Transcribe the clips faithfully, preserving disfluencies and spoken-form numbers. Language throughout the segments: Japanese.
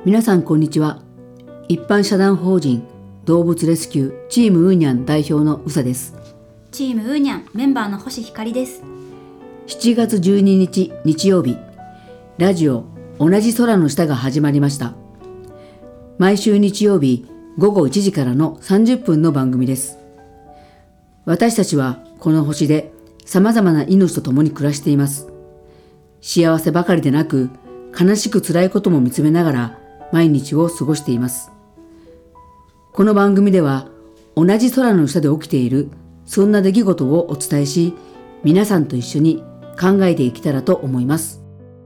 皆さんこんにちは。一般社団法人動物レスキューチームウーニャン代表の宇佐です。 チームウーニャンメンバーの星ひかりです。 しちがつじゅうににち日曜日、ラジオ同じ空の下が始まりました。毎週日曜日ごごいちじからのさんじゅっぷんの番組です。私たちはこの星で様々な命と共に暮らしています。幸せばかりでなく、悲しく辛いことも見つめながら毎日を過ごしています。この番組では同じ空の下で起きているそんな出来事をお伝えし、皆さんと一緒に考えていけたらと思います。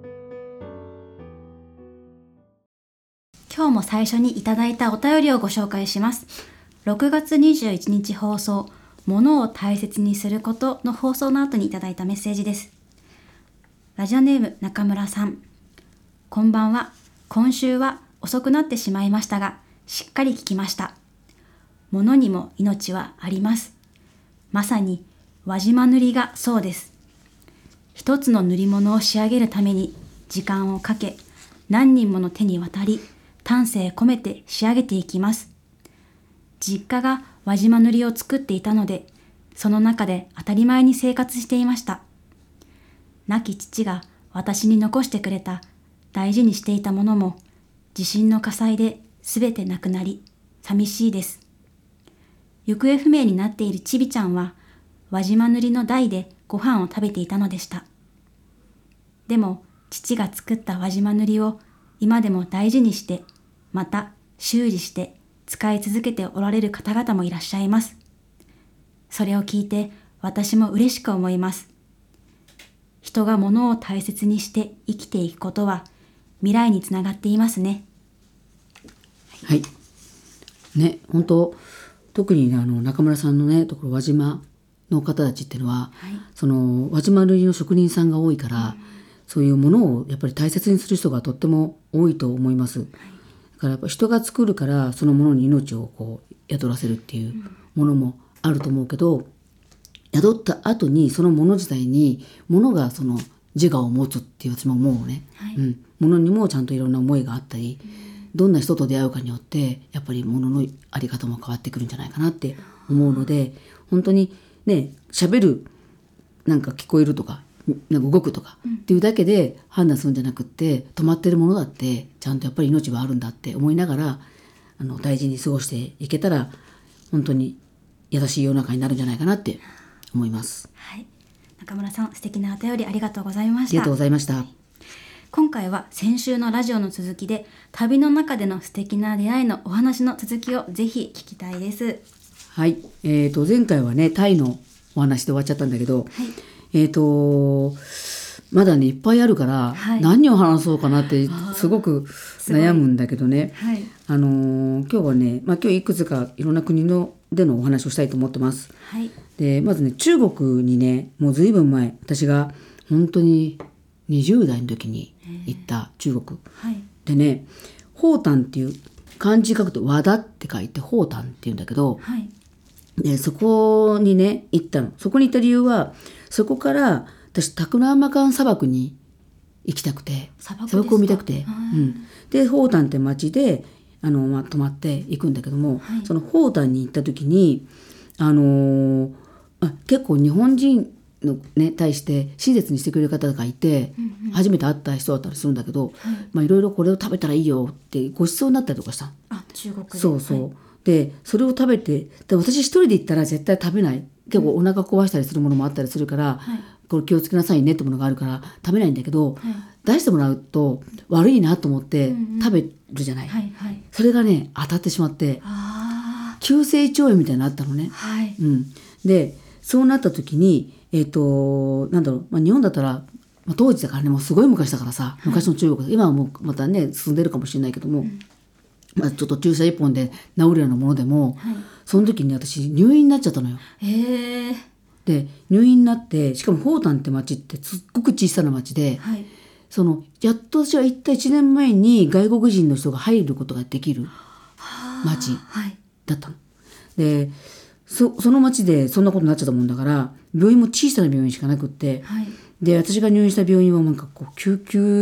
今日も最初にいただいたお便りをご紹介します。ろくがつにじゅういちにち放送、物を大切にすることの放送の後にいただいたメッセージです。ラジオネーム中村さん、こんばんは。今週は遅くなってしまいましたが、しっかり聞きました。物にも命はあります。まさに輪島塗りがそうです。一つの塗り物を仕上げるために時間をかけ、何人もの手に渡り、丹精込めて仕上げていきます。実家が輪島塗りを作っていたので、その中で当たり前に生活していました。亡き父が私に残してくれた大事にしていたものも、地震の火災で全てなくなり、寂しいです。行方不明になっているちびちゃんは、輪島塗りの台でご飯を食べていたのでした。でも、父が作った輪島塗りを今でも大事にして、また修理して使い続けておられる方々もいらっしゃいます。それを聞いて私も嬉しく思います。人が物を大切にして生きていくことは未来につながっていますね。 はい。ね、本当特に、ね、あの中村さんのねところ輪島の方たちっていうのは、はい、その輪島塗りの職人さんが多いから、うん、そういうものをやっぱり大切にする人がとっても多いと思います。はい、だからやっぱ人が作るからそのものに命をこう宿らせるっていうものもあると思うけど、宿った後にそのもの自体にものがその自我を持つっていう私も思うね、はい、うん、ものにもちゃんといろんな思いがあったり、うん、どんな人と出会うかによってやっぱりもののあり方も変わってくるんじゃないかなって思うので、本当にね、喋るなんか聞こえるとかなんか動くとかっていうだけで判断するんじゃなくって、止まってるものだってちゃんとやっぱり命はあるんだって思いながらあの大事に過ごしていけたら本当に優しい世の中になるんじゃないかなって思います。 はい、中村さん、素敵なお便りありがとうございました。 ありがとうございました。 今回は先週のラジオの続きで、旅の中での素敵な出会いのお話の続きをぜひ聞きたいです。 はい、えーと前回はねタイのお話で終わっちゃったんだけど、はい、えーとまだねいっぱいあるから、はい、何を話そうかなってすごく悩むんだけどね、はい、あのー、今日はね、まあ、今日いくつかいろんな国のでのお話をしたいと思ってます。はい、でまずね中国にねもうずいぶん前、私が本当ににじゅうだいの時に行った中国、はい、でねホータンっていう漢字書くと和田って書いてホータンっていうんだけど、はい、でそこにね行ったの。そこに行った理由は、そこから私タクラーマカン砂漠に行きたくて、砂漠、砂漠を見たくて、うん、でホータンって町であの、まあ、泊まって行くんだけども、はい、そのホータンに行った時にあのー、あ結構日本人のね対して親切にしてくれる方がいて、うんうん、初めて会った人だったりするんだけど、はい、まあいろいろこれを食べたらいいよってご馳走になったりとかした。 あ、中国で。 そうそう、はい、でそれを食べて、で私一人で行ったら絶対食べない、結構お腹壊したりするものもあったりするから、はい、これ気をつけなさいねってものがあるから食べないんだけど、はい、出してもらうと悪いなと思って食べるじゃない、うんうん、はいはい、それがね当たってしまって、あ急性胃腸炎みたいになったのね、はい、うん、でそうなった時にえっとなんだろう、まあ、日本だったら、まあ、当時だからねもうすごい昔だからさ、昔の中国、はい、今はもうまたね進んでるかもしれないけども、うん、まあ、ちょっと注射一本で治るようなものでも、はい、その時に私入院になっちゃったのよ。へー。で入院になって、しかもホータンって町ってすっごく小さな町で、はい、そのやっと私は行ったいちねんまえに外国人の人が入ることができる町だったの。で そ, その町でそんなことになっちゃったもんだから、病院も小さな病院しかなくって、はい、で私が入院した病院はなんかこう救急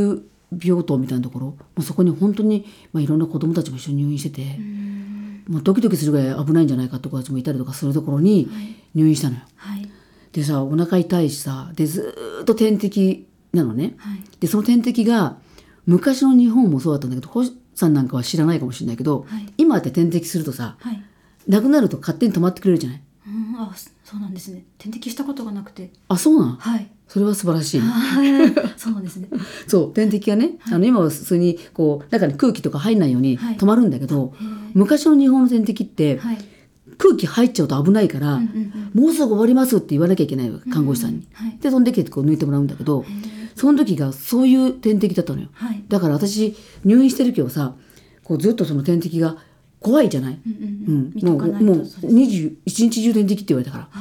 病棟みたいなところ、もうそこに本当に、まあ、いろんな子どもたちも一緒に入院してて、もうドキドキするぐらい危ないんじゃないかって子たちもいたりとかするところに入院したのよ、はいはい、でさお腹痛いしさでずっと点滴なのね、はい、でその点滴が昔の日本もそうだったんだけど、星さんなんかは知らないかもしれないけど、はい、今って点滴するとさ、はい、亡くなると勝手に止まってくれるじゃない。 うん、あ、そうなんですね。点滴したことがなくて。 あ、そうなん、 はい、 それは素晴らしい。 そうなんですね。 そう点滴がね、はい、あの今は普通にこう中に空気とか入んないように止まるんだけど、はい、昔の日本の点滴って、はい、空気入っちゃうと危ないから、うんうんうん、もうすぐ終わりますって言わなきゃいけないわ、看護師さんに、うんうん、はい、で飛んできてこう抜いてもらうんだけど、その時がそういう点滴だったのよ、はい、だから私入院してるけどさ、こうずっとその点滴が怖いじゃない、うんうん、もうもうにじゅういちにち中点滴って言われたから、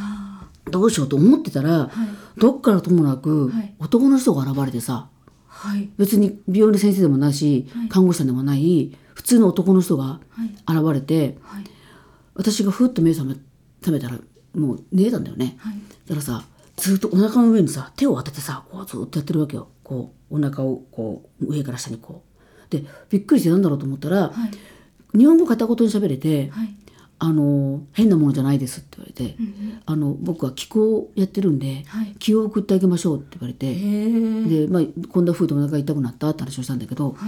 どうしようと思ってたら、はい、どっからともなく男の人が現れてさ、はい、別に病院の先生でもないし、はい、看護師さんでもない普通の男の人が現れて、はいはい、私がふっと目覚め、覚めたらもう寝てたんだよね、はい、だからさずっとお腹の上にさ手を当ててさこうずっとやってるわけよ。こうお腹をこう上から下にこうで、びっくりしてなんだろうと思ったら、はい、日本語片言に喋れて、はい、あの変なものじゃないですって言われて、うんうん、あの僕は気候をやってるんで、はい、気を送ってあげましょうって言われて、で、まあ、こんな風でお腹痛くなったって話をしたんだけど、はい、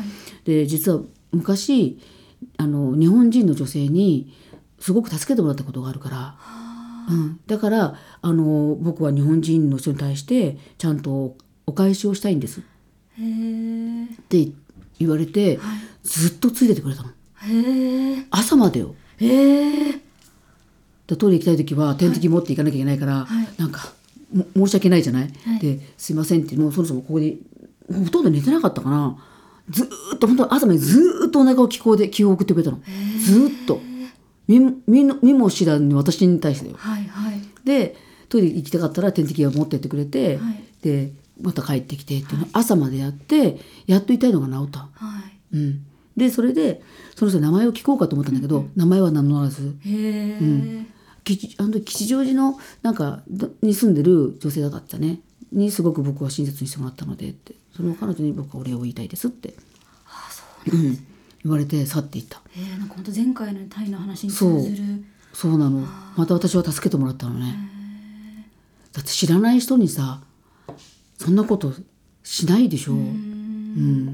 で実は昔あの日本人の女性にすごく助けてもらったことがあるから、うん、だからあの僕は日本人の人に対してちゃんとお返しをしたいんですって言われて、はい、ずっとついててくれたの。へ朝までよ。へでトイレ行きたい時は点滴持っていかなきゃいけないから、はい、なんか申し訳ないじゃない、はい、ですいませんってもうそろそろここにほとんど寝てなかったかな。ずっと本当朝までずっとお腹を気候で気を送ってくれたの。ずっと見, 見, 見も知らん私に対してだよ、はいはい、でトイレ行きたかったら点滴を持ってってくれて、はい、でまた帰ってきてっていうのを朝までやってやっと痛いのが治った、はいうん、でそれでその人名前を聞こうかと思ったんだけど、うん、名前は名乗らず、へー、うん、あの吉祥寺のなんかに住んでる女性だったねにすごく僕は親切にしてもらったのでって、その彼女に僕はお礼を言いたいですって、 ああそうなんです、うん、 言われて去っていった。 えー、なんか本当前回のタイの話に通ずる。 そう、そうなの。また私は助けてもらったのね。だって知らない人にさそんなことしないでしょう。うん、うん、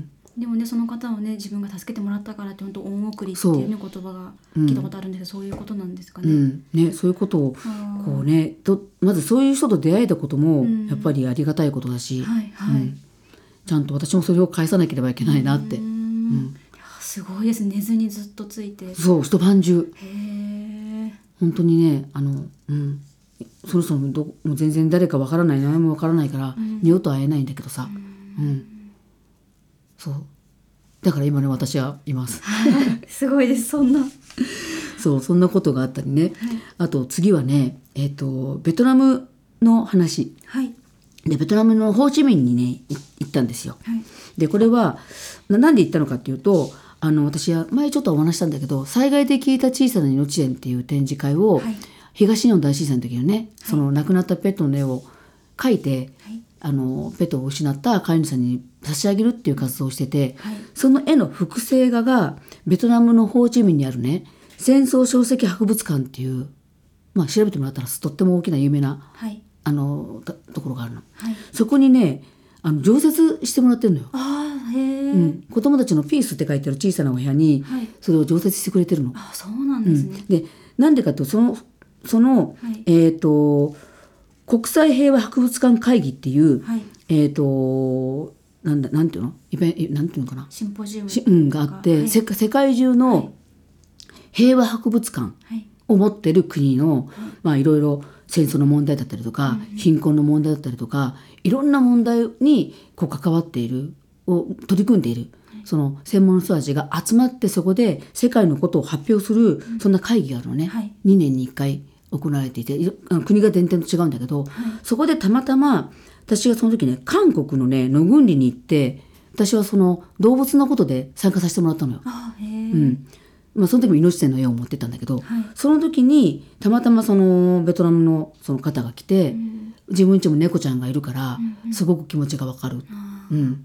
でもねその方をね自分が助けてもらったからって本当恩送りっていう、ね、言葉が聞いたことあるんですけど、うん、そういうことなんですかね。 うんね、そういうことをこうねとまずそういう人と出会えたこともやっぱりありがたいことだし、うんはいはいうん、ちゃんと私もそれを返さなければいけないなって。うん、うんすごいです。寝ずにずっとついて。 そう一晩中。へー本当にねあの、うん、そろそろどもう全然誰かわからない名前もわからないから、うん、二度と会えないんだけどさ、うんうん、そうだから今ね私はいますすごいですそんなそうそんなことがあったりね、はい、あと次はね、えーと、ベトナムの話、はい、でベトナムのホーチミンにね行ったんですよ、はい、でこれはなんで行ったのかっていうとあの私は前ちょっとお話したんだけど災害で消えた小さな命園っていう展示会を、はい、東日本大震災の時にね、はい、その亡くなったペットの絵を描いて、はい、あのペットを失った飼い主さんに差し上げるっていう活動をしてて、はい、その絵の複製画がベトナムのホーチミンにあるね戦争小石博物館っていう、まあ、調べてもらったらとっても大きな有名な、はい、あの と, ところがあるの、はい、そこにねあの常設してもらってるのよ。あへうん、子供たちのピースって書いてある小さなお部屋にそれを常設してくれてるの。 あそうなんですね、 うん、でなんでかとそのその、はいえー、と国際平和博物館会議っていう、はいえー、となんだなんていうのイベンなんていうのかなシンポジウム、 うん、があって、はい、世, 世界中の平和博物館を持ってる国の、はいまあ、いろいろ戦争の問題だったりとか、はい、貧困の問題だったりとかいろんな問題にこう関わっているを取り組んでいる、はい、その専門の人たちが集まってそこで世界のことを発表する、うん、そんな会議があるのね、はい、にねんにいっかい行われていて国が点々と違うんだけど、はい、そこでたまたま私がその時ね韓国のねノグンリに行って私はその動物のことで参加させてもらったのよ。あへうんまあ、その時も命線の絵を持ってったんだけど、はい、その時にたまたまそのベトナム の, その方が来て、うん、自分家も猫ちゃんがいるから、うん、すごく気持ちがわかる、うん、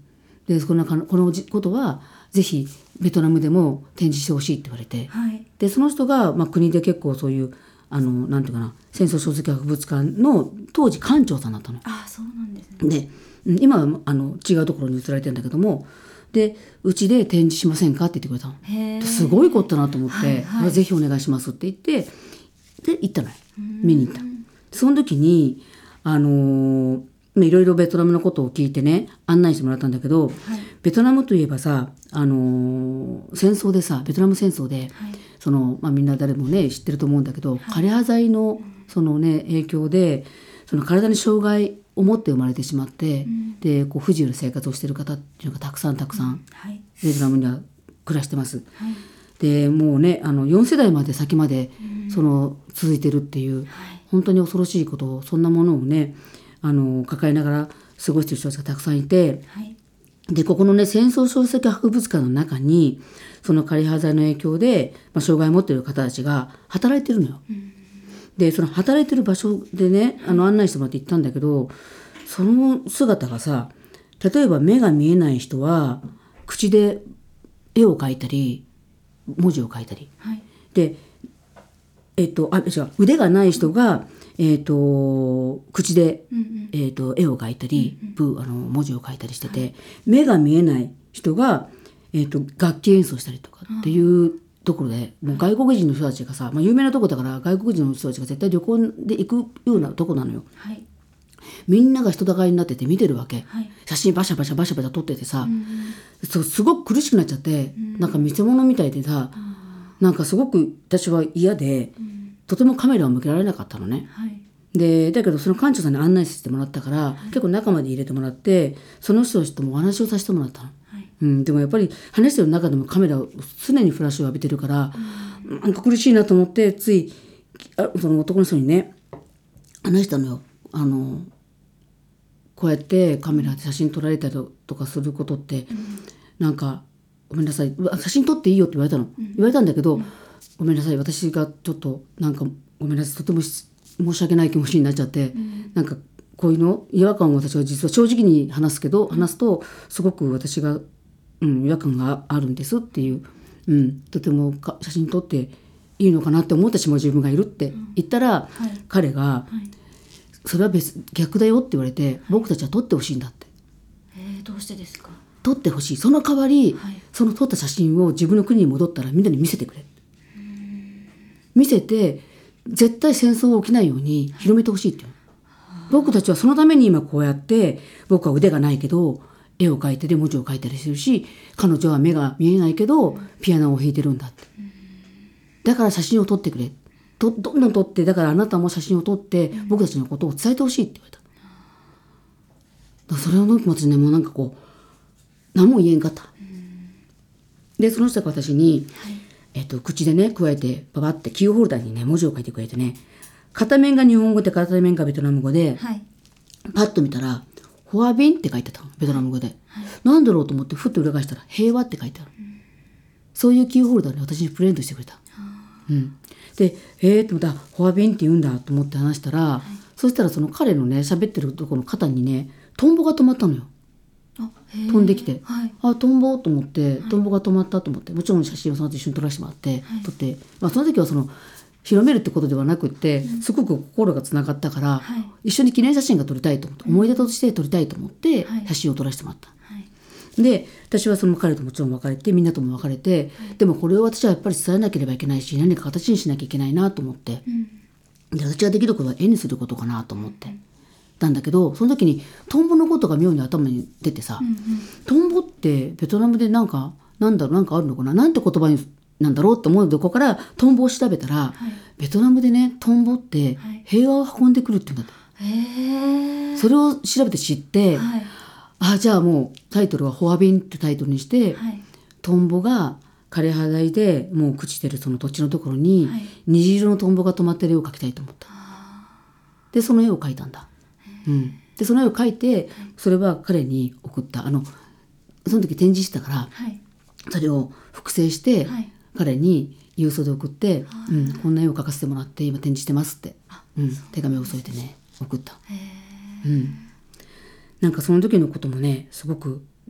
でこのこのことはぜひベトナムでも展示してほしいって言われて、 はい、 でその人が、まあ、国で結構そういうあのなんていうかな戦争書籍博物館の当時館長さんだったの。 あ、そうなんですね。 で今はあの違うところに移られてるんだけども、でうちで展示しませんかって言ってくれたの。 へすごいことだなと思って、 はいはい、 ぜひお願いしますって言ってで行ったのよ。見に行った。その時にあのー、いろいろベトナムのことを聞いてね案内してもらったんだけど、はい、ベトナムといえばさ、あのー、戦争でさベトナム戦争で、はい、そのまあ、みんな誰もね知ってると思うんだけど、はい、枯葉剤のその、ね、影響でその体に障害を持って生まれてしまって、うん、でこう不自由な生活をしている方っていうのがたくさんたくさん、はい、ベトナムには暮らしてます。はい、でもうねあのよん世代まで先までその続いてるっていう、うん、本当に恐ろしいことをそんなものをねあの抱えながら過ごしている人たちがたくさんいて、はい、でここのね戦争書籍博物館の中にその枯葉剤の影響で、まあ、障害を持っている方たちが働いてるのよ。うん、でその働いてる場所でねあの案内してもらって行ったんだけど、その姿がさ、例えば目が見えない人は口で絵を描いたり文字を書いたり、はい、でえっとあ違う腕がない人が、えっと口で、うんうんえっと絵を描いたり、うんうん、あの文字を書いたりしてて、はい、目が見えない人が、えっと楽器演奏したりとかっていうところで、もう外国人の人たちがさ、まあ、有名なとこだから外国人の人たちが絶対旅行で行くようなとこなのよ。はい、みんなが人だかりになってて見てるわけ、はい、写真バシャバシャバシャバシャ撮っててさ、うん、そうすごく苦しくなっちゃって、うん、なんか見せ物みたいでさ、うん、なんかすごく私は嫌で、うん、とてもカメラを向けられなかったのね。はい、でだけどその館長さんに案内してもらったから、はい、結構中まで入れてもらってその人たちともお話をさせてもらったの。はいうん、でもやっぱり話してる中でもカメラを常にフラッシュを浴びてるから、うん、なんか苦しいなと思ってついあその男の人にね話したのよ。あのこうやってカメラで写真撮られたりとかすることって、うん、なんかごめんなさい写真撮っていいよって言われたの、うん、言われたんだけど、うん、ごめんなさい私がちょっとなんかごめんなさいとても申し訳ない気持ちになっちゃって、うん、なんかこういうの違和感を私は実は正直に話すけど、うん、話すとすごく私が、うん、違和感があるんですっていう、うん、とてもか写真撮っていいのかなって思ってしまう自分がいるって言ったら、うんはい、彼が、はいそれは別逆だよって言われて、はい、僕たちは撮ってほしいんだって。 えー、どうしてですか？ 撮ってほしい。その代わり、はい、その撮った写真を自分の国に戻ったらみんなに見せてくれ。見せて絶対戦争が起きないように広めてほしいっていう、はい、僕たちはそのために今こうやって僕は腕がないけど絵を描いたり文字を書いたりするし彼女は目が見えないけどピアノを弾いてるんだって。だから写真を撮ってくれ。ど, どんどん撮ってだからあなたも写真を撮って僕たちのことを伝えてほしいって言われた。だからそれを私ねもうなんかこう何も言えんかった。でその人が私に、はいえっと、口でね加えてパパってキーホルダーにね文字を書いてくれてね片面が日本語で片面がベトナム語で、はい、パッと見たらフォアビンって書いてたのベトナム語で、はいはい、なんだろうと思ってふっと裏返したら平和って書いてある、うん、そういうキーホルダーで私にプレゼントしてくれた。うんでえーと思ったらフォアビンって言うんだと思って話したら、はい、そしたらその彼のね喋ってるところの肩にねトンボが止まったのよ。あ飛んできて、はい、あトンボと思って、はい、トンボが止まったと思ってもちろん写真をその後一緒に撮らせてもらって、はい、撮って、まあ、その時はその広めるってことではなくって、うん、すごく心がつながったから、はい、一緒に記念写真が撮りたいと思って、うん、思い出として撮りたいと思って、はい、写真を撮らせてもらった。で私はその彼ともちろん別れてみんなとも別れて、はい、でもこれを私はやっぱり伝えなければいけないし何か形にしなきゃいけないなと思って、うん、で私ができることは絵にすることかなと思ってたんだけどその時にトンボのことが妙に頭に出てさ、うんうん、トンボってベトナムでなんかなんだろうなんかあるのかななんて言葉になんだろうって思うとこからトンボを調べたら、はい、ベトナムでねトンボって平和を運んでくるって言うんだって、はい、それを調べて知って、はいあじゃあもうタイトルは「フォアビン」ってタイトルにして、はい、トンボが枯葉剤でもう朽ちてるその土地のところに、はい、虹色のトンボが止まってる絵を描きたいと思った。でその絵を描いたんだ、うん、でその絵を描いてそれは彼に送ったあのその時展示してたから、はい、それを複製して、はい、彼に郵送で送って、うん、こんな絵を描かせてもらって今展示してますって、うん、手紙を添えてね送った。うんなんかその時のこともねすごく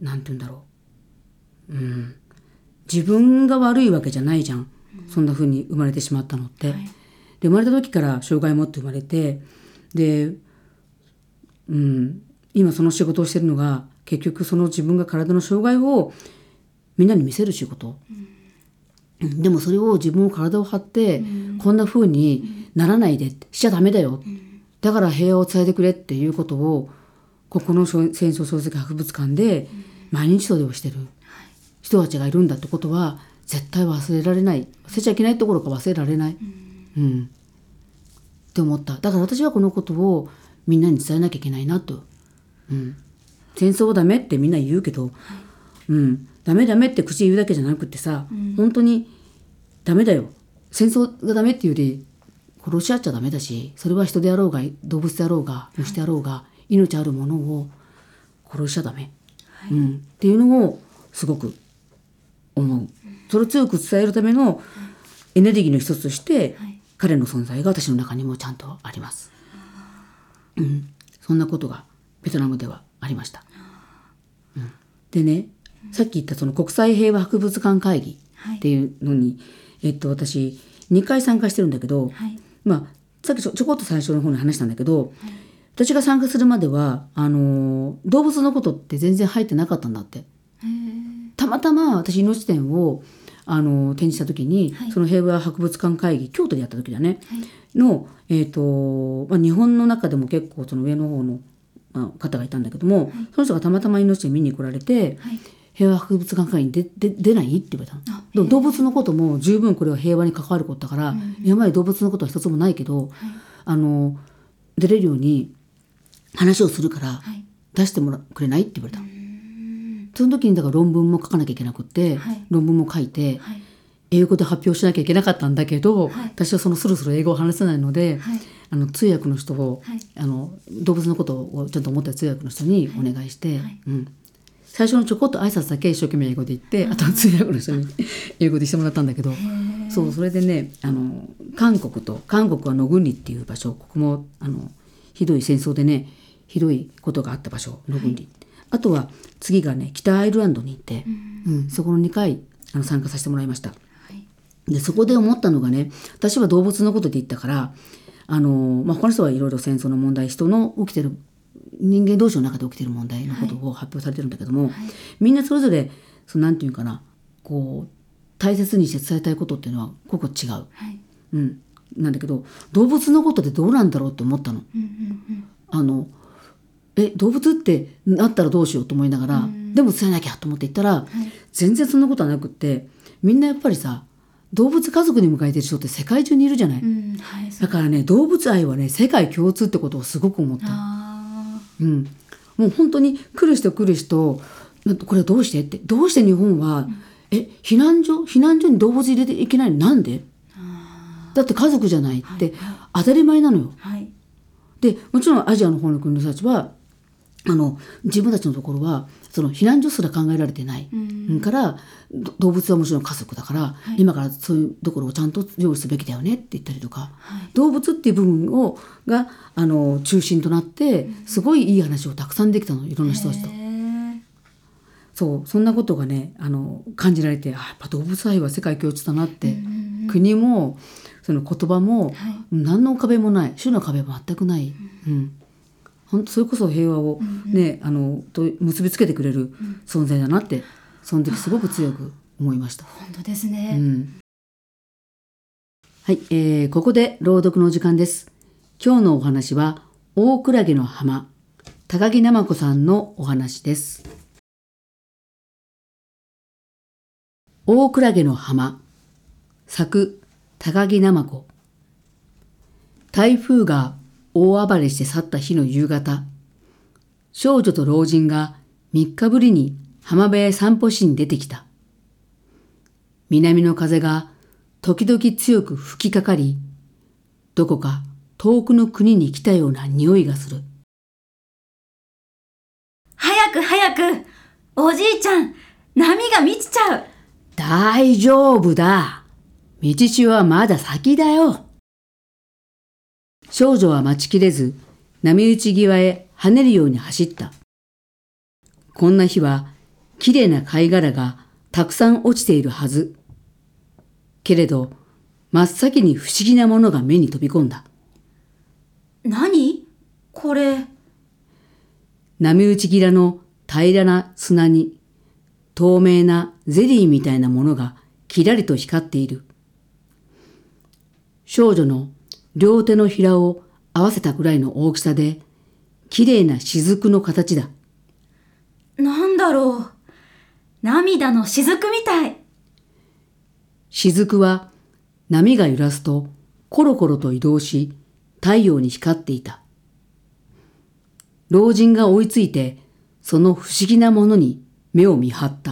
なんて言うんだろう、うん、自分が悪いわけじゃないじゃん、うん、そんな風に生まれてしまったのって、はい、で生まれた時から障害を持って生まれて、で、うん、今その仕事をしてるのが結局その自分が体の障害をみんなに見せる仕事、うん、でもそれを自分を体を張って、うん、こんな風にならないで、しちゃダメだよ、うん、だから平和を伝えてくれっていうことをここの戦争漱石博物館で毎日それをしてる人たちがいるんだってことは絶対忘れられない、忘れちゃいけないところか忘れられない、うんうん、って思った。だから私はこのことをみんなに伝えなきゃいけないなと、うん、戦争はダメってみんな言うけど、はいうん、ダメダメって口言うだけじゃなくってさ、うん、本当にダメだよ、戦争がダメっていうより殺し合っちゃダメだし、それは人であろうが動物であろうが虫であろうが、はい、命あるものを殺しちゃダメ、はいうん、っていうのをすごく思う、うん、それを強く伝えるためのエネルギーの一つとして、はい、彼の存在が私の中にもちゃんとあります、うん、そんなことがベトナムではありました、うん、でね、さっき言ったその国際平和博物館会議っていうのに、はいえっと、私にかい参加してるんだけど、はいまあ、さっきちょ、ちょこっと最初の方に話したんだけど、はい、私が参加するまではあの動物のことって全然入ってなかったんだって。へたまたま私命展をあの展示した時に、はい、その平和博物館会議京都でやった時だね、はい、の、えーとまあ、日本の中でも結構その上の方の、まあ、方がいたんだけども、はい、その人がたまたま命展見に来られて、はい平和博物館会議に出で出ないって言われたの。動物のことも十分これは平和に関わることだから、うんうん、今まで動物のことは一つもないけど、はい、あの出れるように話をするから出してもらくれないって言われたの、はい、その時にだから論文も書かなきゃいけなくって、はい、論文も書いて、はい、英語で発表しなきゃいけなかったんだけど、はい、私はそのそろそろ英語を話せないので、はい、あの通訳の人を、はい、あの動物のことをちゃんと思った通訳の人にお願いして、はいはいうん最初のちょこっと挨拶だけ一生懸命英語で言ってあとは通訳の人に英語でしてもらったんだけどそうそれでねあの韓国と韓国はノグンリっていう場所ここもあのひどい戦争でねひどいことがあった場所ノグンリ、はい、あとは次がね北アイルランドに行って、うんうん、そこのにかいあの参加させてもらいました、はい、でそこで思ったのがね私は動物のことで言ったからあの、まあ、他の人はいろいろ戦争の問題人の起きてる人間同士の中で起きている問題のことを発表されてるんだけども、はい、みんなそれぞれそのなんていうかなこう大切にして伝えたいことっていうのはここ違う、はいうん、なんだけど動物のことってどうなんだろうって思ったの、うんうんうん、あのえ動物ってなったらどうしようと思いながら、うん、でも伝えなきゃと思って言ったら、はい、全然そんなことはなくってみんなやっぱりさ動物家族に迎えてる人って世界中にいるじゃない、うんはい、だからね動物愛はね世界共通ってことをすごく思った。うん、もう本当に来る人来る人これはどうしてってどうして日本は、うん、え避難所避難所に動物入れていけないのなんでだって家族じゃないって、はい、当たり前なのよ、はい、でもちろんアジアの方の国の人たちはあの自分たちのところはその避難所すら考えられてない、うん、から動物はもちろん家族だから、はい、今からそういうところをちゃんと用意すべきだよねって言ったりとか、はい、動物っていう部分をがあの中心となってすごいいい話をたくさんできたのいろんな人たちと。そうそんなことがねあの感じられてあやっぱ動物愛は世界共通だなって、うん、国もその言葉も、はい、何の壁もない種の壁も全くない、うんうん本当それこそ平和を、ねうんうん、あのと結びつけてくれる存在だなってその時すごく強く思いました。 本当ですね、 うん、はい、えー、ここで朗読の時間です。今日のお話は大クラゲの浜高木生子さんのお話です。大クラゲの浜作高木生子。台風が大暴れして去った日の夕方、少女と老人が三日ぶりに浜辺へ散歩しに出てきた。南の風が時々強く吹きかかり、どこか遠くの国に来たような匂いがする。 早く早く、おじいちゃん、波が満ちちゃう。 大丈夫だ。道潮はまだ先だよ。少女は待ちきれず、波打ち際へ跳ねるように走った。こんな日はきれいな貝殻がたくさん落ちているはず。けれど、真っ先に不思議なものが目に飛び込んだ。 何？これ。 波打ち際の平らな砂に、透明なゼリーみたいなものがきらりと光っている。少女の両手のひらを合わせたくらいの大きさで、きれいな雫の形だ。 なんだろう。涙の雫みたい。 雫は波が揺らすとコロコロと移動し、太陽に光っていた。老人が追いついて、その不思議なものに目を見張った。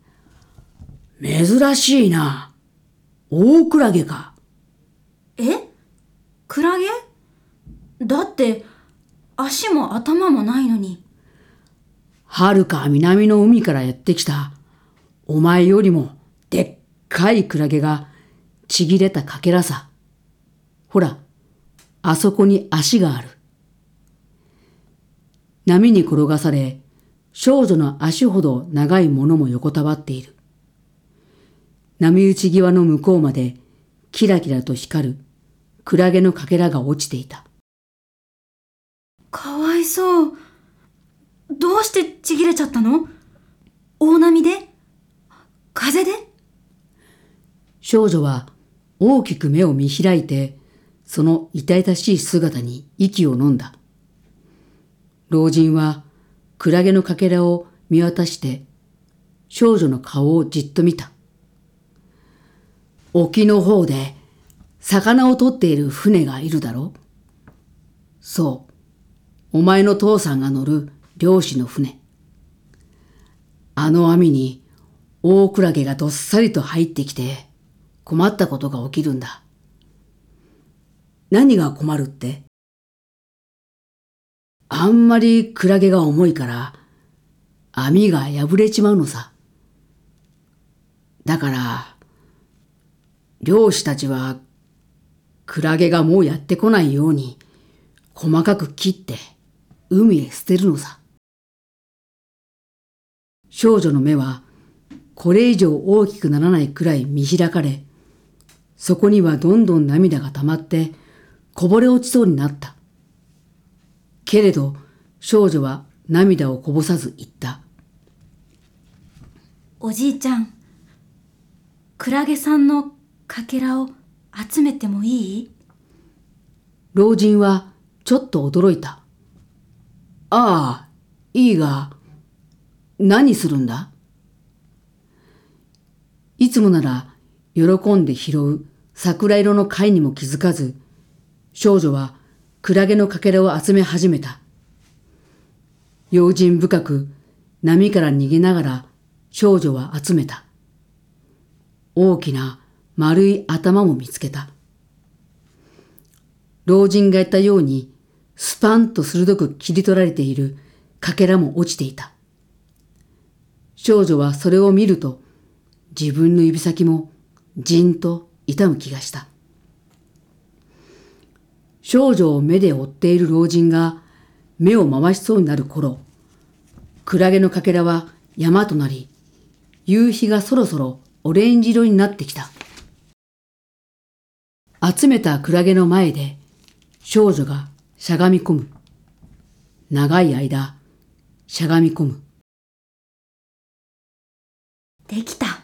珍しいな。大クラゲか。 え？クラゲ？だって足も頭もないのに。 はるか南の海からやってきたお前よりもでっかいクラゲがちぎれたかけらさ。ほら、あそこに足がある。波に転がされ、少女の足ほど長いものも横たわっている。波打ち際の向こうまでキラキラと光るクラゲのかけらが落ちていた。 かわいそう。どうしてちぎれちゃったの？大波で？風で？ 少女は大きく目を見開いて、その痛々しい姿に息を飲んだ。老人はクラゲのかけらを見渡して少女の顔をじっと見た。沖の方で魚を取っている船がいるだろう。そう、お前の父さんが乗る漁師の船。あの網に大クラゲがどっさりと入ってきて困ったことが起きるんだ。何が困るって？あんまりクラゲが重いから網が破れちまうのさ。だから漁師たちはクラゲがもうやってこないように細かく切って海へ捨てるのさ。少女の目はこれ以上大きくならないくらい見開かれ、そこにはどんどん涙が溜まってこぼれ落ちそうになった。けれど少女は涙をこぼさず言った。 おじいちゃん、クラゲさんのかけらを集めてもいい？ 老人はちょっと驚いた。ああ、いいが、何するんだ？いつもなら喜んで拾う桜色の貝にも気づかず、少女はクラゲのかけらを集め始めた。用心深く波から逃げながら少女は集めた。大きな丸い頭も見つけた。老人が言ったようにスパンと鋭く切り取られているかけらも落ちていた。少女はそれを見ると自分の指先もじんと痛む気がした。少女を目で追っている老人が目を回しそうになる頃、クラゲのかけらは山となり、夕日がそろそろオレンジ色になってきた。集めたクラゲの前で少女がしゃがみ込む。長い間しゃがみ込む。 できた。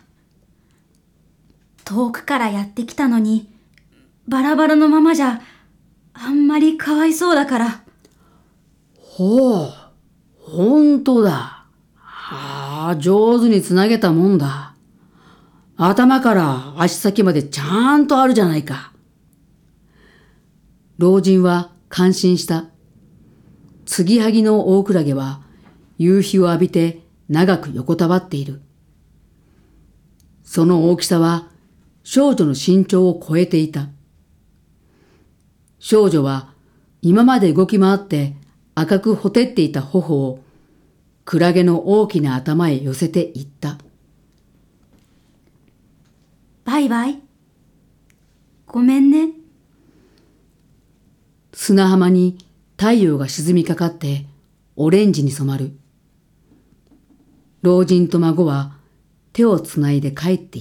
遠くからやってきたのに、バラバラのままじゃあんまりかわいそうだから。 ほう、ほんとだ。はあ、上手につなげたもんだ。頭から足先までちゃんとあるじゃないか。老人は感心した。継ぎはぎの大クラゲは夕日を浴びて長く横たわっている。その大きさは少女の身長を超えていた。少女は今まで動き回って赤くほてっていた頬をクラゲの大きな頭へ寄せていった。 バイバイ。ごめんね。 砂浜に太陽が沈みかかってオレンジに染まる。 老人と孫は手をつないで帰っていった。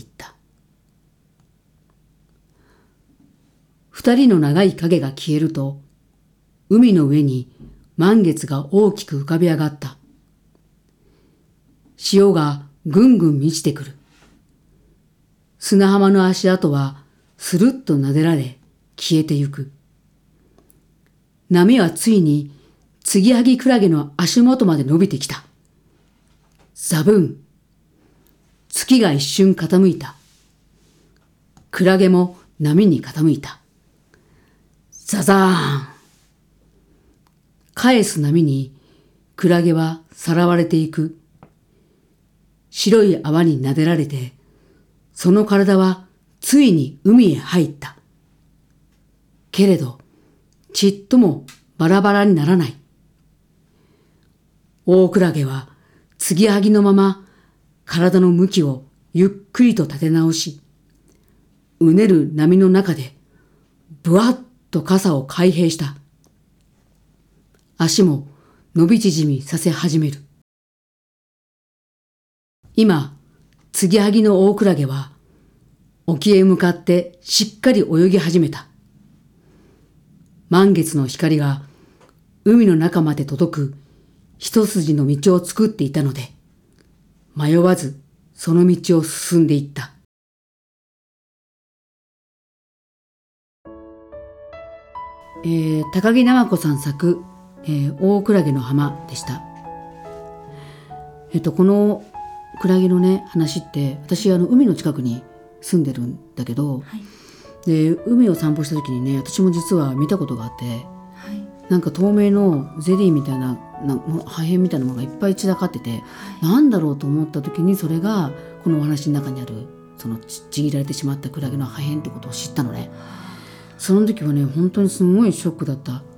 二人の長い影が消えると、海の上に満月が大きく浮かび上がった。潮がぐんぐん満ちてくる。砂浜の足跡はスルッと撫でられ消えてゆく。波はついに継ぎはぎクラゲの足元まで伸びてきた。ザブン。月が一瞬傾いた。クラゲも波に傾いた。ザザーン。返す波にクラゲはさらわれていく。白い泡に撫でられて、その体はついに海へ入った。けれど、ちっともバラバラにならない。大クラゲは継ぎはぎのまま体の向きをゆっくりと立て直し、うねる波の中でぶわっと傘を開閉した。足も伸び縮みさせ始める。今、継ぎはぎの大クラゲは沖へ向かってしっかり泳ぎ始めた。満月の光が海の中まで届く一筋の道を作っていたので、迷わずその道を進んでいった。えー、高木直子さん作、えー、大クラゲの浜でした。えっとこのクラゲのね話って、私あの海の近くに住んでるんだけど、はい、で海を散歩した時にね、私も実は見たことがあって、はい、なんか透明のゼリーみたいな、な破片みたいなものがいっぱい散らかってて、はい、なんだろうと思った時に、それがこのお話の中にあるそのちぎられてしまったクラゲの破片ってことを知ったのね。その時はね本当にすごいショックだった。はい、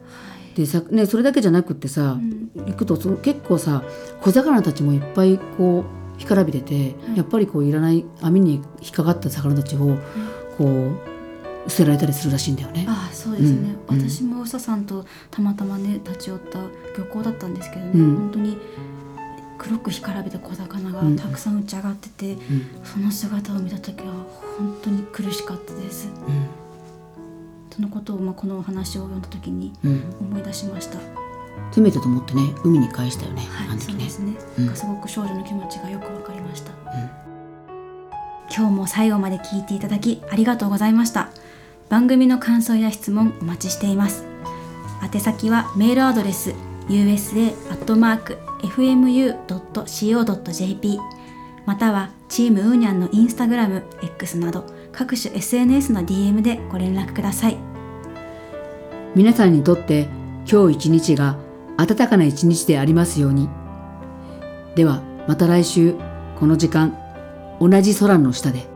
でさ、ね、それだけじゃなくってさ、うん、行くとその結構さ小魚たちもいっぱいこう干からびてて、はい、やっぱりこういらない網に引っかかった魚たちをこう捨てられたりするらしいんだよね。 ああそうですね、うん、私もうささんとたまたまね立ち寄った漁港だったんですけどね、うん、本当に黒く干からびた小魚がたくさん打ち上がってて、うん、その姿を見た時は本当に苦しかったです。うん、そのことを、まあ、このお話を読んだ時に思い出しました。うん、 せめてと思ってね海に返したよね。 はい、 あの時ね。 そうですね、うん、すごく少女の気持ちがよくわかりました。うん、今日も最後まで聞いていただきありがとうございました。番組の感想や質問お待ちしています。宛先はメールアドレス ユーエスエー アットマーク エフエムユー ドット シーオー ドット ジェーピー またはチームウーニャンのインスタグラム、X など各種 エスエヌエス の ディーエム でご連絡ください。 皆さんにとって今日一日が暖かな一日でありますように。ではまた来週この時間同じ空の下で。